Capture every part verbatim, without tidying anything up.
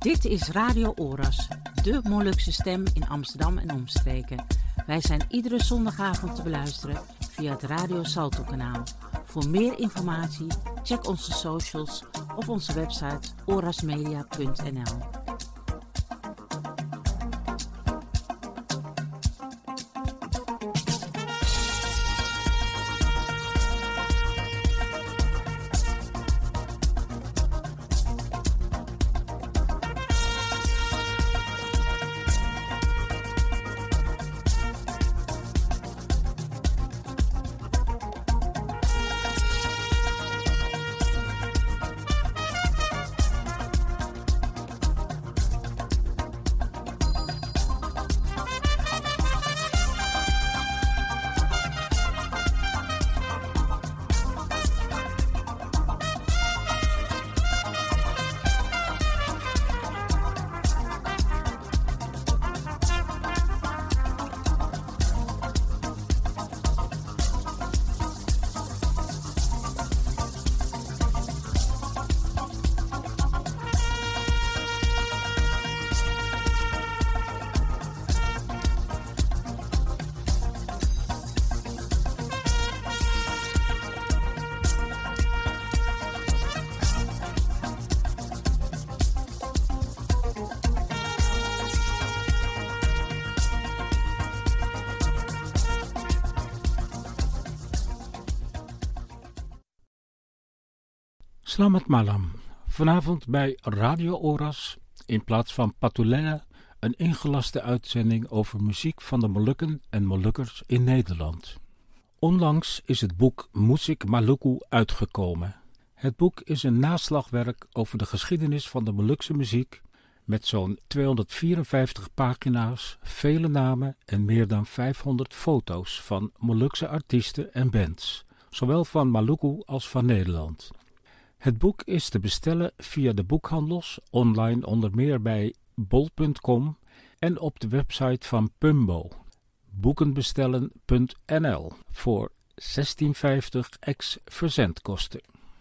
Dit is Radio Oras, de Molukse stem in Amsterdam en omstreken. Wij zijn iedere zondagavond te beluisteren via het Radio Salto kanaal. Voor meer informatie check onze socials of onze website orasmedia punt n l. Slamat malam. Vanavond bij Radio Oras, in plaats van Patulela, een ingelaste uitzending over muziek van de Molukken en Molukkers in Nederland. Onlangs is het boek Musik Maluku uitgekomen. Het boek is een naslagwerk over de geschiedenis van de Molukse muziek, met zo'n tweehonderdvierenvijftig pagina's, vele namen en meer dan vijfhonderd foto's van Molukse artiesten en bands, zowel van Maluku als van Nederland. Het boek is te bestellen via de boekhandels, online onder meer bij bol punt com en op de website van Pumbo, boekenbestellen punt n l, voor zestien vijftig ex verzendkosten.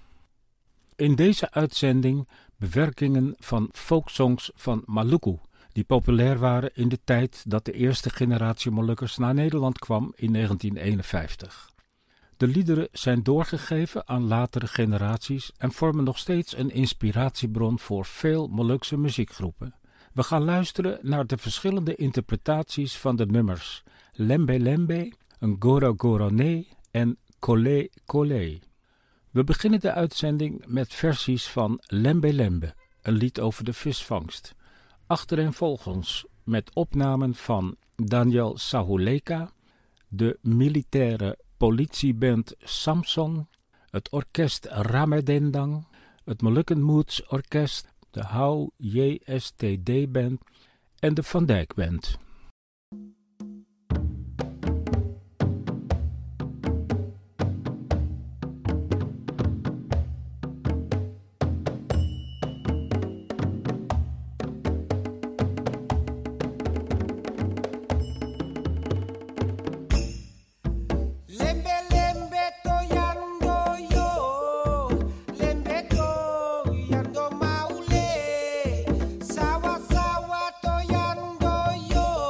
In deze uitzending bewerkingen van folksongs van Maluku, die populair waren in de tijd dat de eerste generatie Molukkers naar Nederland kwam in negentien eenenvijftig. De liederen zijn doorgegeven aan latere generaties en vormen nog steeds een inspiratiebron voor veel Molukse muziekgroepen. We gaan luisteren naar de verschillende interpretaties van de nummers Lembe Lembe, Ngoro Goro Nee en Kole Kole. We beginnen de uitzending met versies van Lembe Lembe, een lied over de visvangst. Achtereenvolgens met opnamen van Daniel Sahuleka, de militaire politieband Samson, het orkest Ramedendang, het Molukken Moods Orkest, de Hou J S T D Band en de Van Dijk Band. Sawa sawa toyando yo.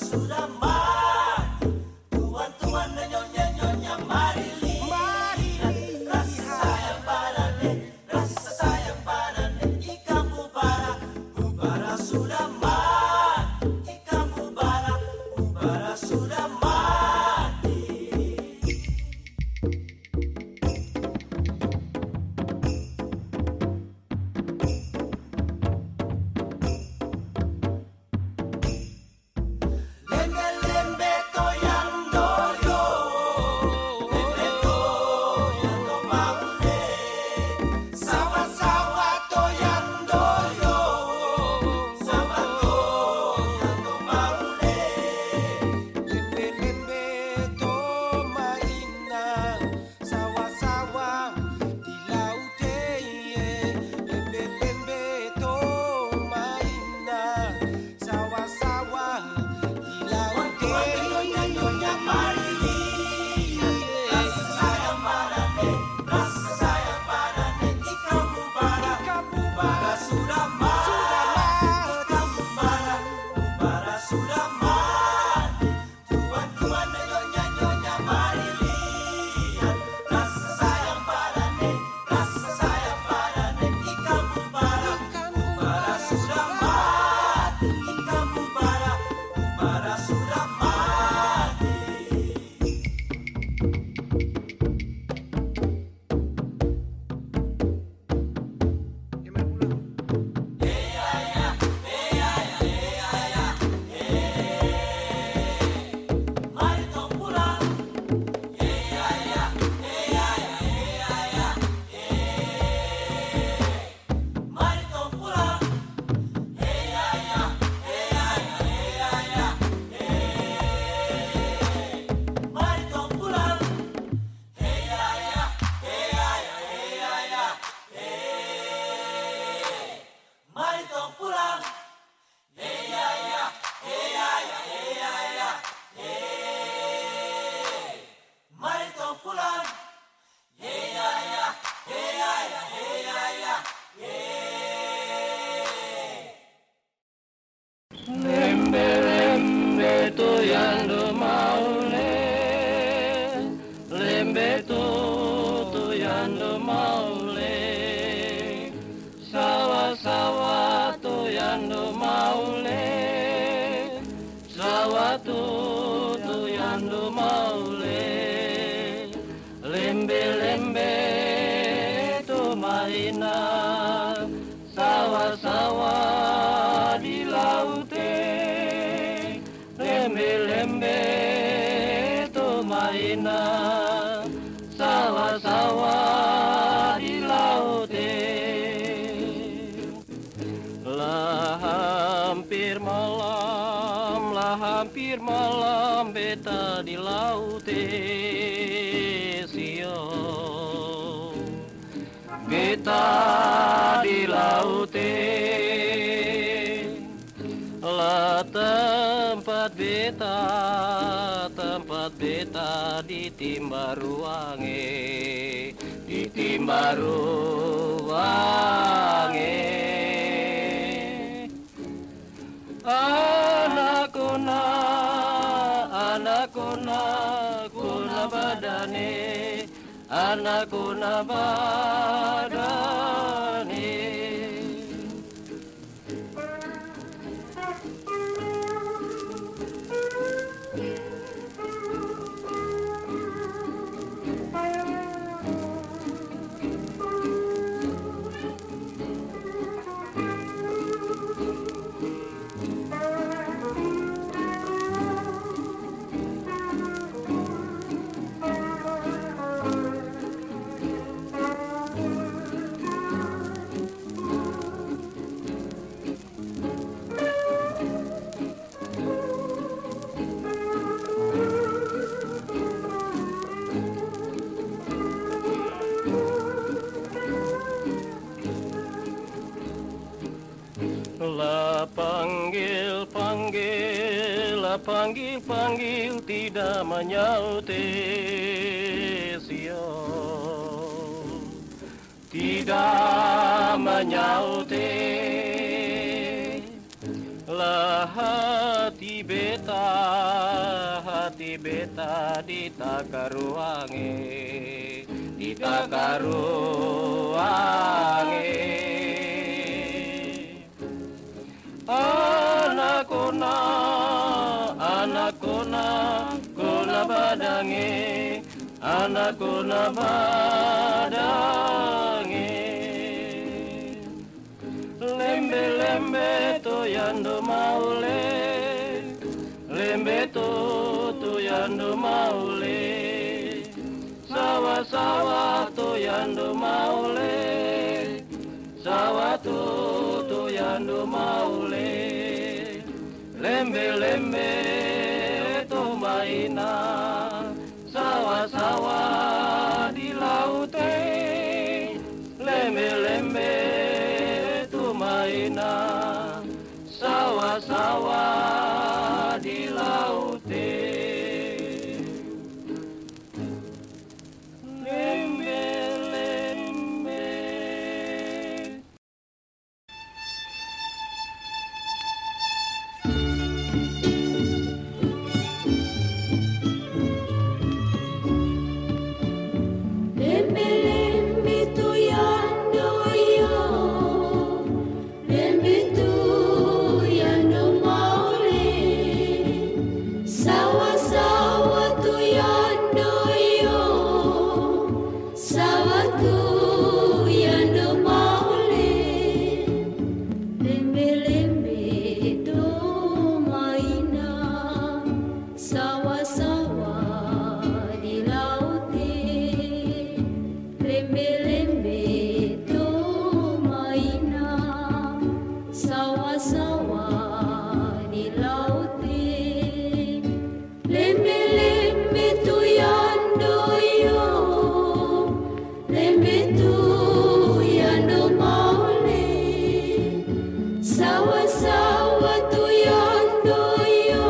Panggil-panggil tidak menyaut Sio, tidak menyaut. Bila hati beta, hati beta ditakaruange, ditakaruange. Anak-ona, anak-ona, kona badange, anak-ona badange. Lembe-lembe to yando maule, lembe to to yando maule, sawa-sawa to yando maule, sawa to to yando maule, lembe-lembe to maina, sawa-sawa di laute, lembe-lembe maina, sawa-sawa di laute. Lembe-lembe. Lembe-lembe tu yando yo, lembe tu yando maule, sawa-sawa tu yando yo, sawa tu yando maule, lembe-lembe tu maina, sawa-sawa di laute, lembe-lembe tu maina, sawa-sawa di laute, lembe-lembe tu yando yo, lembe tu yando maule, sawa-sawa tu yando yo,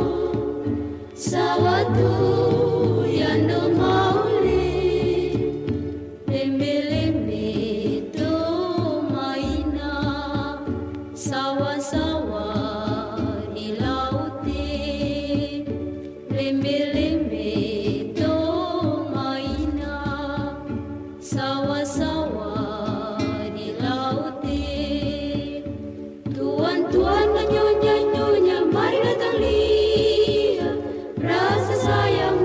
sawa tu yando maule, lembe-lembe tu maina, sawa-sawa di laute, lembe-lembe tu maina, sawa-sawa di laute. Tuan-tuan dan nyonya-nyonya, mari datang lihat rasa sayang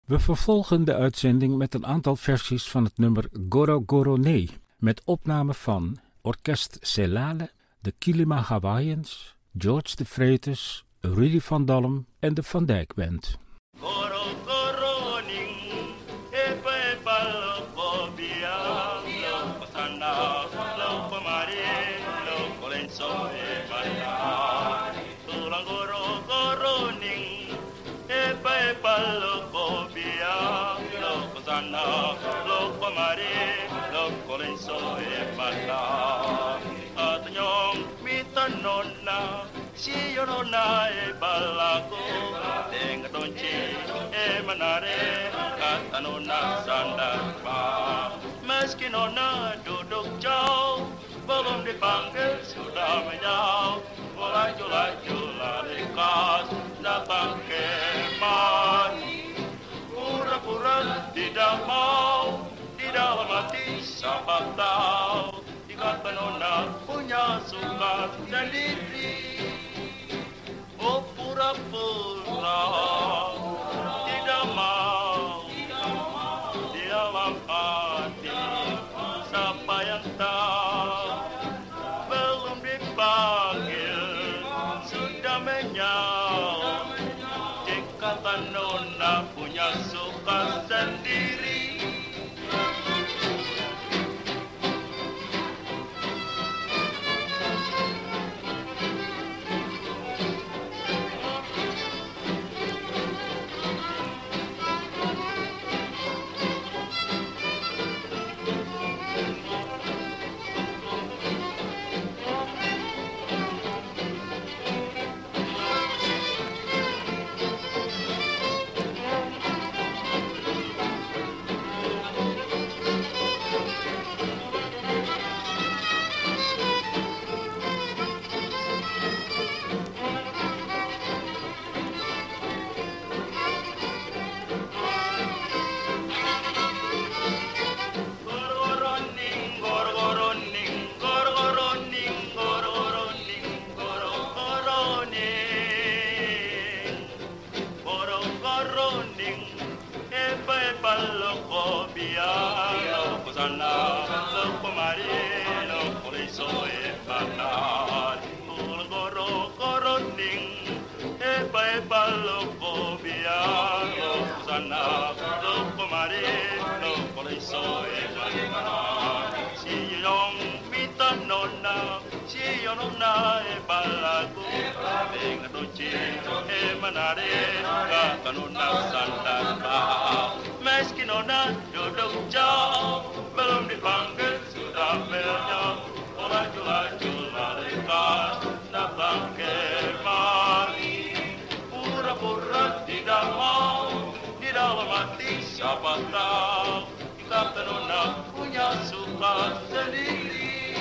We vervolgen de uitzending met een aantal versies van het nummer Goro Goro Nee, met opname van Orkest Celale, de Kilima Hawaiians, George de Vretes, Rudy van Dalm en de Van Dijk Band. Loco mare, loco lenzo e balla. Atnyong mita nonna, si yo nonna e ballago. Tenga donci e manare, kata nonna sandapa. Meski nonna duduk jauh, belum dipanggil sudah menjauh. Laju-laju lari kas, datang kemari. Pura-pura tidak mau, di dalam hati siapa tahu, dikata nona punya suka sendiri. Oh pura-pura tidak mau, di dalam hati siapa yang tahu, belum dipanggil sudah menyaut. Dikata nona punya suka sendiri. Meski nona duduk jauh, belum dipanggil sudah menjauh. Laju-laju lari kas, datang kemari. Pura-pura tidak mau, di dalam hati siapa tahu, kata nona punya suka sendiri.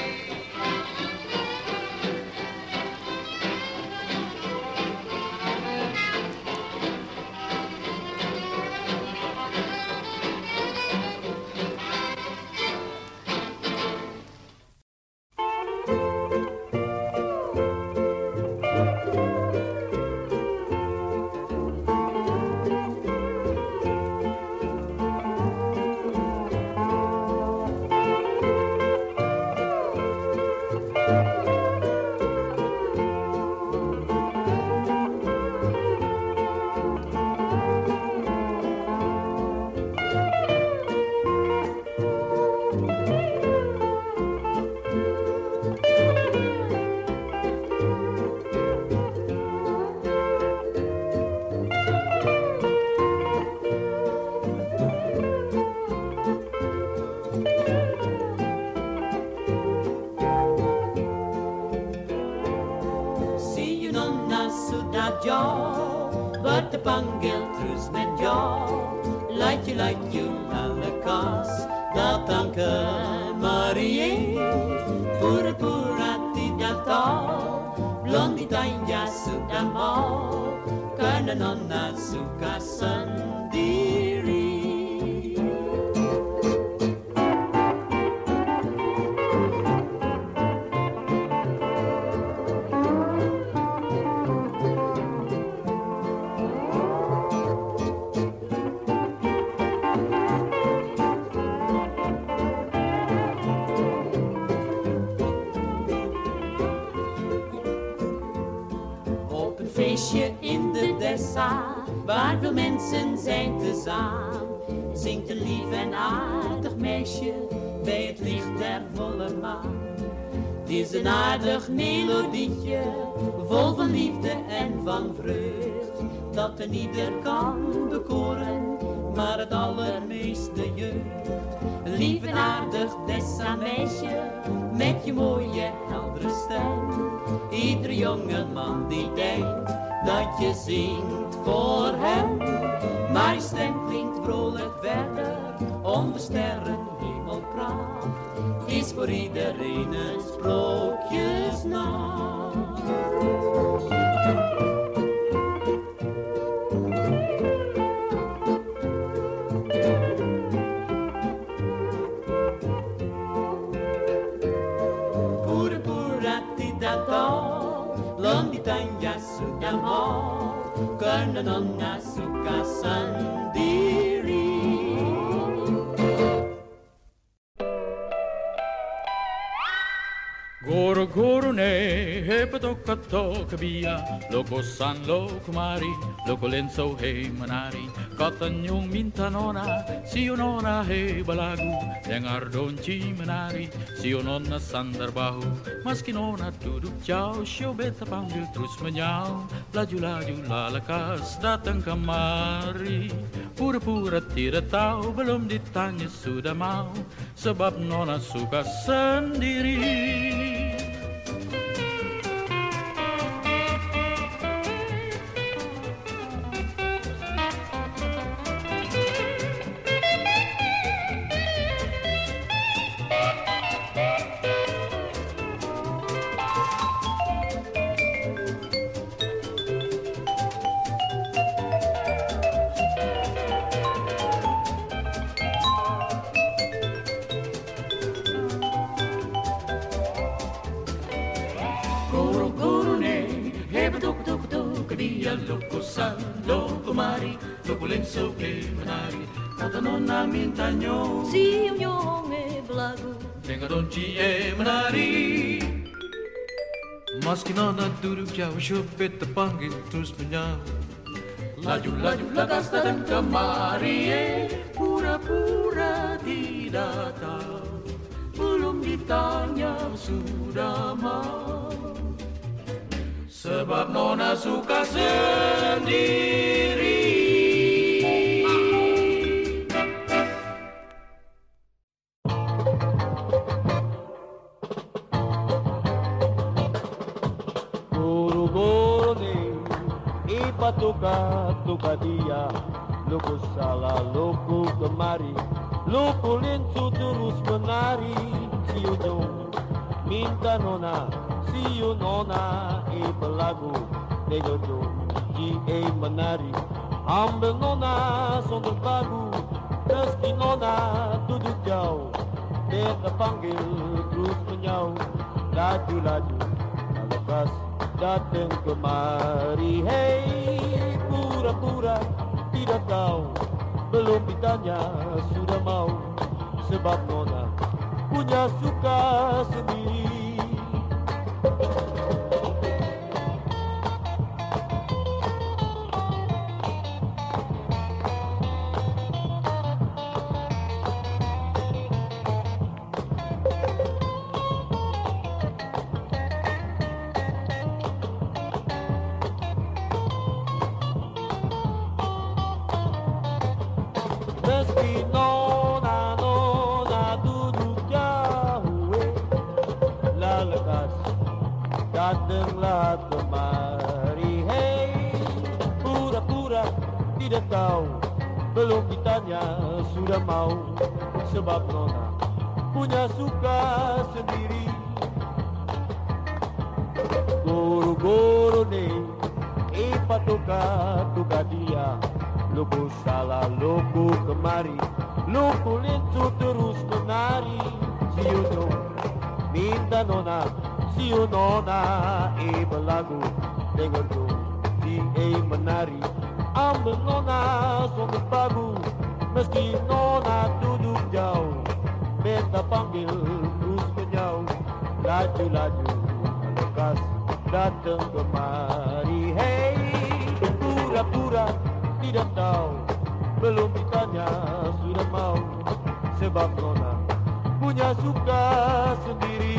Panggil terus menjauh, laju-laju lekas datang kemari. Pura-pura tidak tahu, belum ditanya sudah mau, karena nona suka sendiri. meisje in de dessa, waar veel mensen zijn tezaam. Zingt een lief en aardig meisje bij het licht der volle maan. Het is een aardig melodietje, vol van liefde en van vreugd, dat een ieder kan bekoren, maar het allermeeste jeugd. Lief en aardig dessa meisje, met je mooie heldere stem. Iedere jonge man die denkt dat je zingt voor hem, maar je stem klinkt vrolijk verder, onder sterren hemelpracht, is voor iedereen een sprookjesnacht. Pura pura tidadol, londitanya sudamal, karena nonna suka sendiri. Goro goro ne, hepatoka toka bia, loko san loko mari, loko lenso he manari, katanyong minta nona, siyo nona he balagu, dengar donci menari, siyo nona sandar bahu, maski nona duduk jauh, sio beta panggil terus menyau, laju-laju lalakas datang kemari, pura-pura tidak tahu, belum ditanya sudah mau, sebab nona suka sendiri. Loko san, loko mari, loko lenso che menari, kata nonna mintanya, si yung e belagu, dengar donci e menari. Maski nonna duduk jauh, syupet terpanggil terus menyau, laju-laju lakas datang kemari, pura-pura tidak tahu, belum ditanya sudah mau. Sebab nona suka sendiri. Guru-guru ni ipatuka-tuka dia, luku salah, luku kemari, luku linsu terus menari, si ujung minta nona, si nona belagu, dejojo, ji e menari, ambil nona sonder bagu, meski nona duduk jauh, beta panggil terus menyau, laju-laju, lekas datang kemari, hey, pura-pura tidak tahu, belum ditanya sudah mau, sebab nona punya suka sendiri. Meski nona nona duduk jauh, lalekas datanglah kemari, hey, pura-pura tidak tahu, belum ditanya sudah mau, sebab nona punya suka sendiri. Guru-guru ni ipatuka-tuka dia, luku salah, luku kemari, luku linsu terus menari, si ujung minta nona, si nona e belagu, dengar tu si e menari, ambil nona sonder bagu, meski nona duduk jauh, beta panggil terus menyau, laju-laju lekas datang kemari, hey. tidak tahu, belum ditanya sudah mau. Sebab nona punya suka sendiri.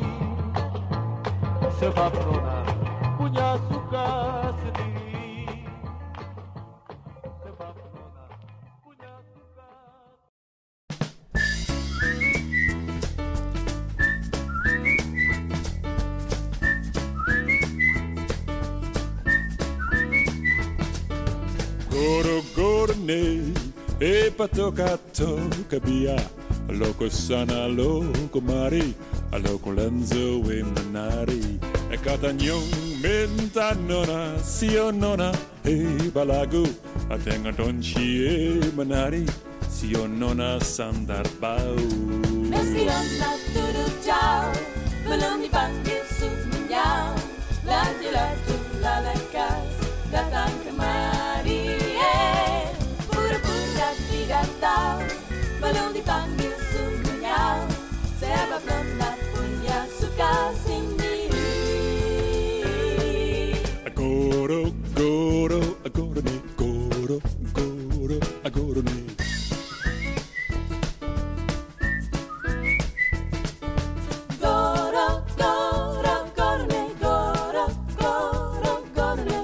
Sebab nona punya suka sendiri. Sebab nona punya suka. Goro goro ne, e patoka toka bia, loko sana loko mari, loko lenzo e manari, e katanyong menta nona, sio nona, e balagu, atenga donchi e manari, sio nona sandar bau. Meski nona duduk jauh, belum dipanggil sunyau, laju-laju lalekas datang kemari. Tidak tahu, belum dipanggil sungguhnya, sebab nona punya suka sendiri. Goro, goro, goro ne, goro, goro, goro ne. Goro, goro, goro ne, goro, goro, goro ne.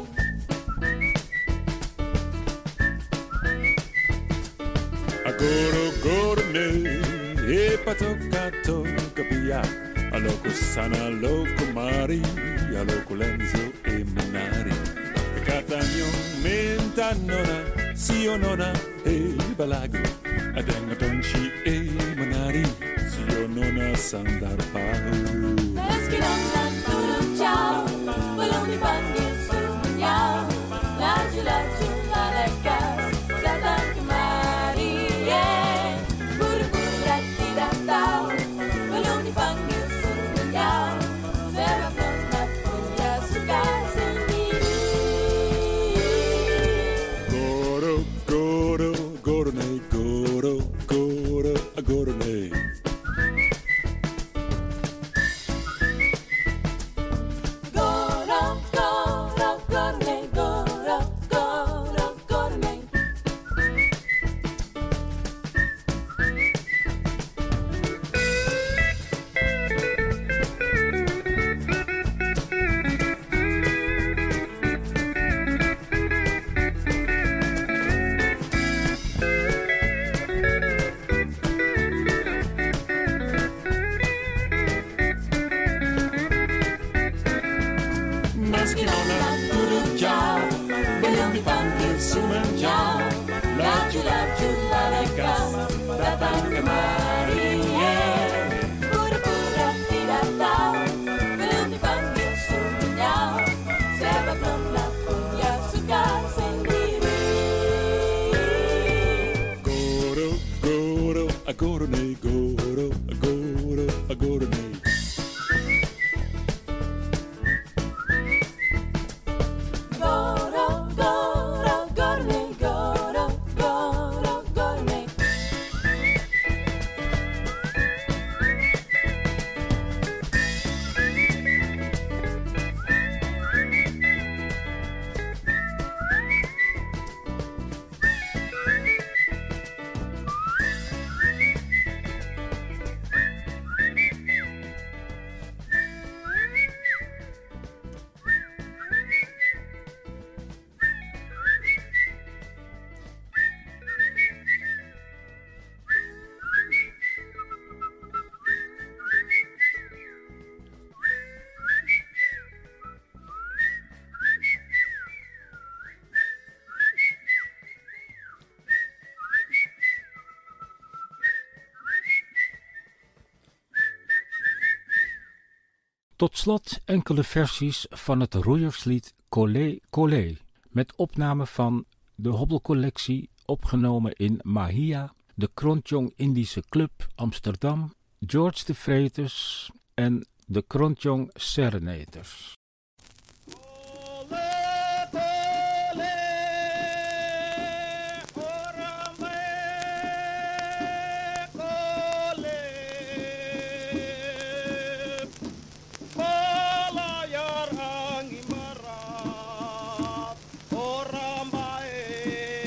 Goro goro ne, e patoka toka bia, aloko sana loko mari, aloko lenzo e manari. E katanyo menta nona, sio nona e balago, adenga donchi e manari, sio nona sandar pau. Meski nona duduk jauh, belum dipanggil sunyau, laju-laju lalekas datang kemari. Belum dipanggil sunyau, sebab nona punya suka sendiri. Goro, goro, goro ne, goro, goro, goro ne. Goro, goro, goro ne, goro, goro, goro ne. Meski nona duduk jauh, belum dipanggil sumenjau, laju-laju lalekas datang kemari. Pura-pura tidak tahu, belum dipanggil sunyau, sebab nona punya suka sendiri. Goro, goro, goro ne, goro, goro, goro ne. Goro, goro, goro ne, goro, goro, goro ne. Tot slot enkele versies van het roeierslied Collé Collé, met opname van de Hobbelcollectie, opgenomen in Mahia, de Krontjong Indische Club Amsterdam, George de Vretes en de Krontjong Serenaders. Orang baik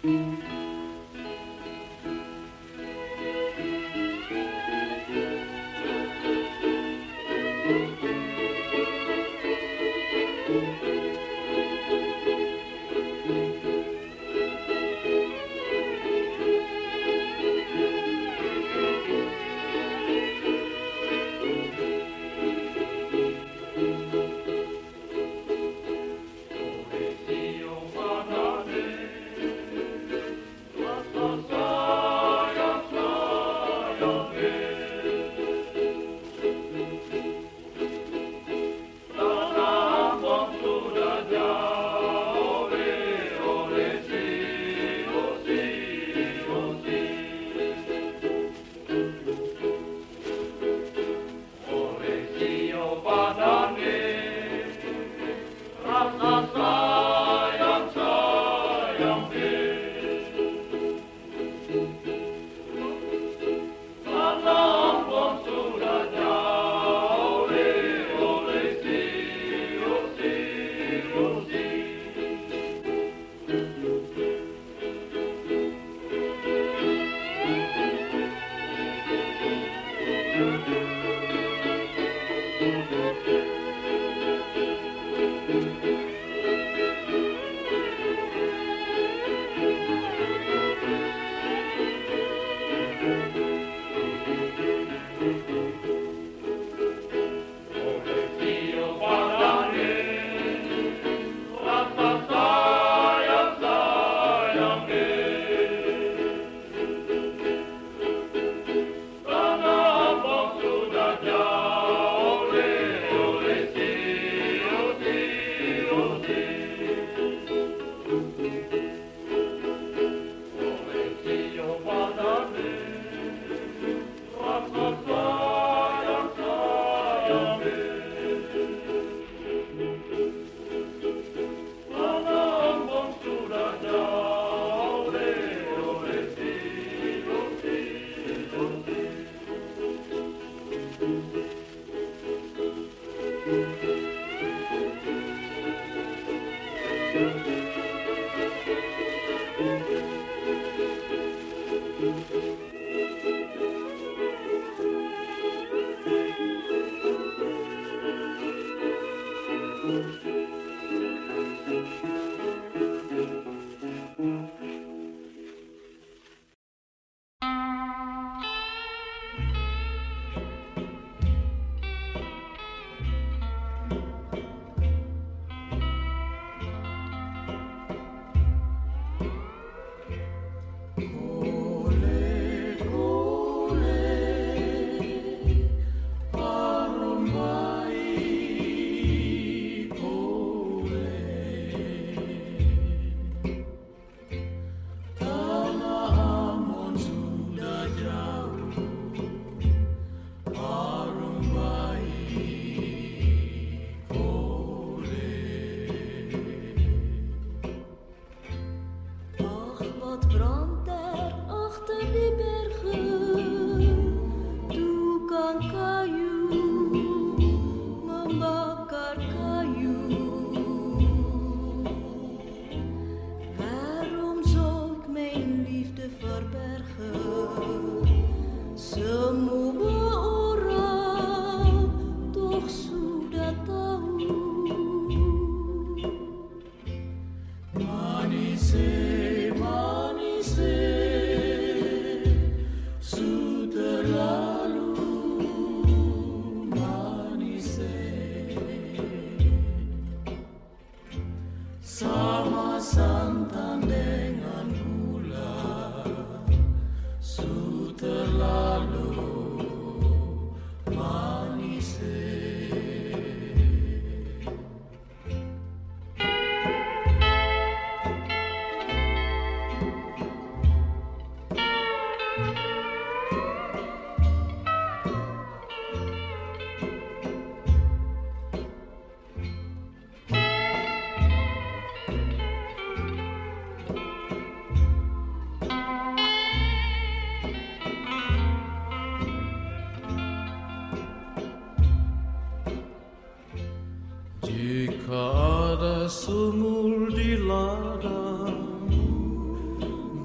Sama santan dengan gula.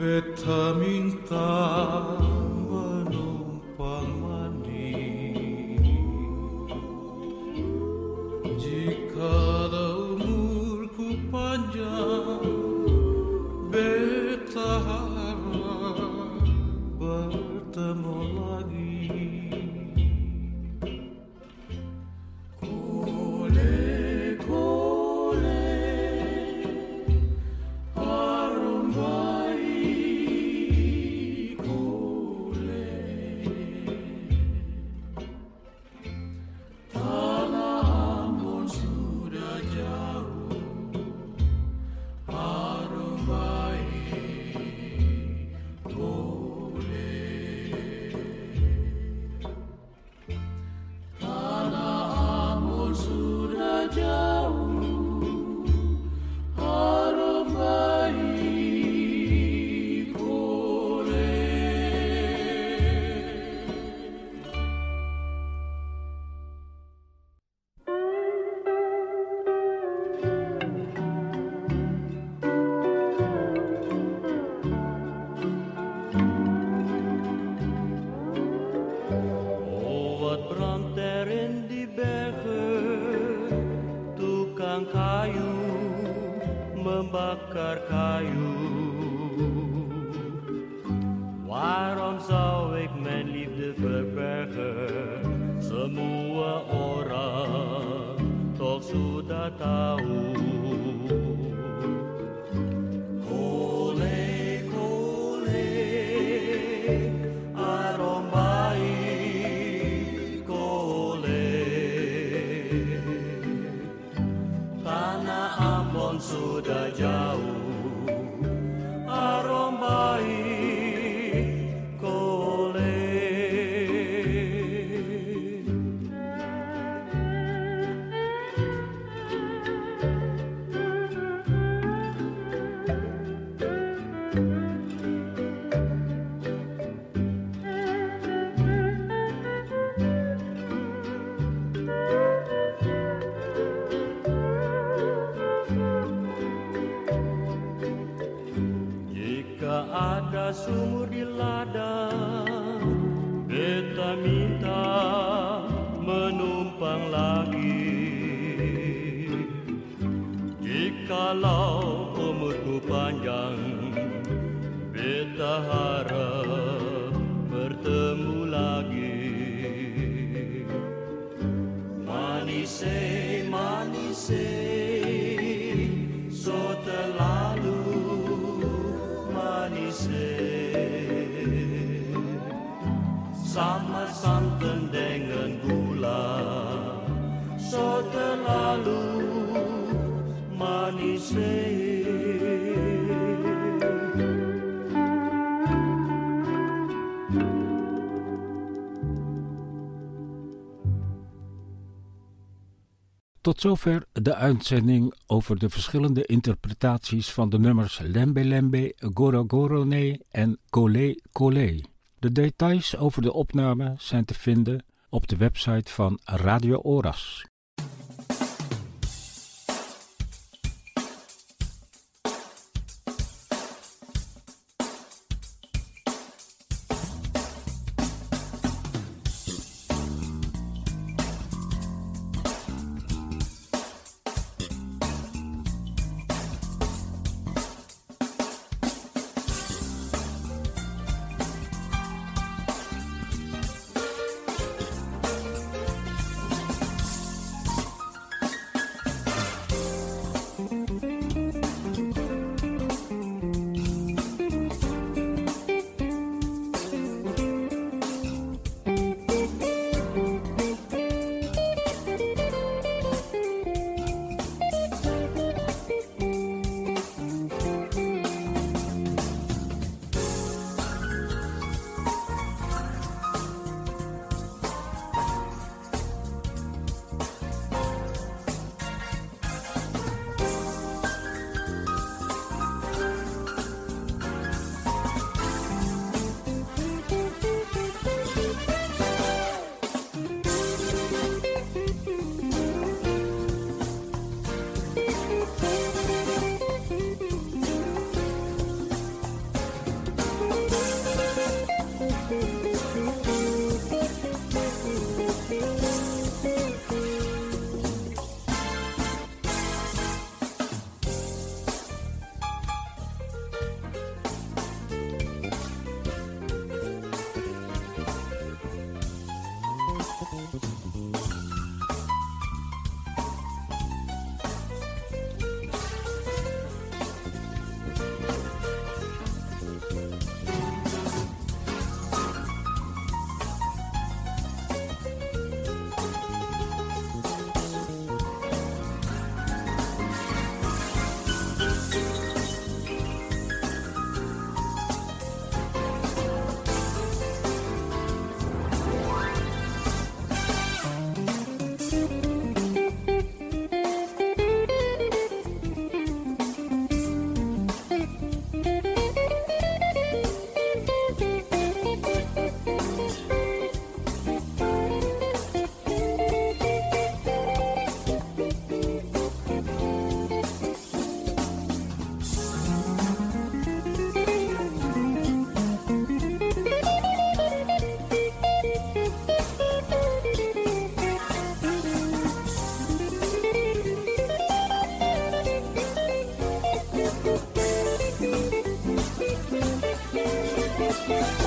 Beta minta menumpang mandi. Jikalau umurku panjang, beta harap bertemu lagi. Membakar kayu. Waarom zou ik mijn liefde verbergen? Semua orang toch sudah tahu. Kole, kole, arom baik, kole. Tanah Ambon sudah jauh, arom baik, kole. Ada sumur di ladang, beta minta menumpang lagi. Jikalau umurku panjang, beta harap bertemu lagi. Manise, manise, so terlalu sama santan dengan gula, so terlalu manis. Tot zover de uitzending over de verschillende interpretaties van de nummers Lembe Lembe, Goro Goro Ne en Kole Kole. De details over de opname zijn te vinden op de website van Radio Oras. Thank you.